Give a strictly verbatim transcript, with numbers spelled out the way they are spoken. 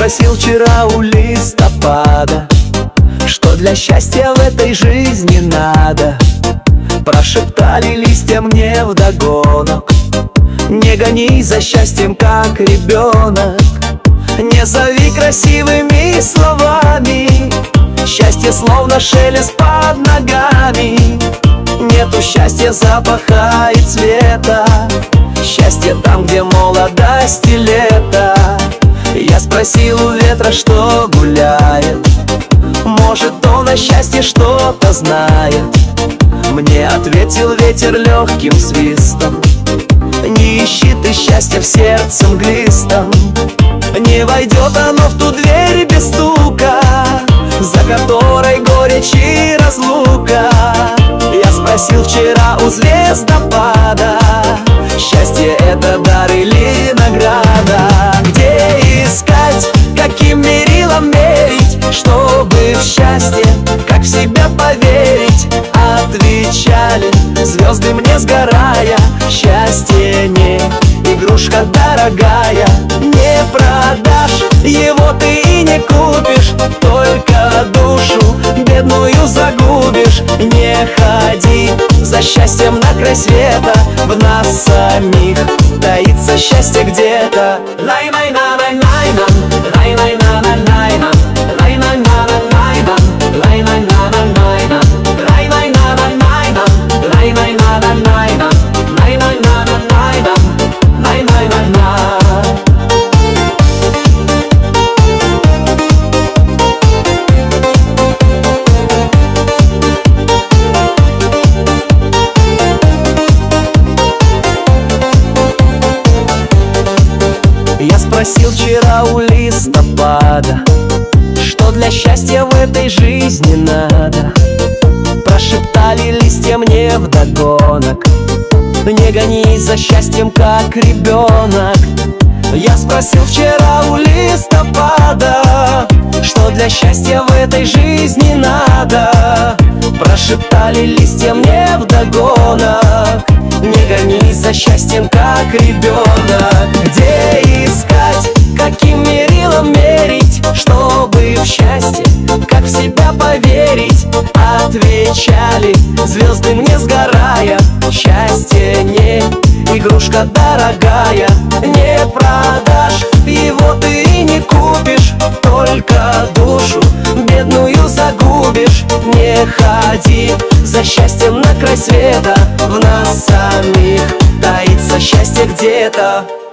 спросил вчера у листопада, что для счастья в этой жизни надо. Прошептали листья мне вдогонок: не гонись за счастьем, как ребенок. Не зови красивыми словами, счастье словно шелест под ногами. Нету счастья, запаха и цвета, счастье там, где молодость и лето. Я спросил у ветра, что гуляет, может, он о счастье что-то знает. Мне ответил ветер легким свистом: не ищи ты счастья в сердце мглистом. Не войдет оно в ту дверь без стука, за которой горечь и разлука. Я спросил вчера у звездопада: счастье это дар или награда? Где искать, каким мерилом мерить, чтобы в счастье, как в себя поверить? Отвечали звезды мне сгорая: счастье не игрушка дорогая. Не продашь его ты и не купишь, только душу бедную загубишь. Не ходи за счастьем на край света, в нас самих таится счастье где-то. Я спросил вчера у листопада, что для счастья в этой жизни надо. Прошептали листья мне вдогонок: не гонись за счастьем, как ребенок. Я спросил вчера у листопада, что для счастья в этой жизни надо. Прошептали листья мне вдогонок: не гонись за счастьем, как ребенок. Где искать, каким мерилом мерить, чтобы в счастье, как в себя поверить? Отвечали звезды мне сгорая: счастье не игрушка дорогая. Не продашь его ты и не купишь, только душу бедную загубишь. Не ходи за счастьем на край света, в нас самих таится счастье где-то.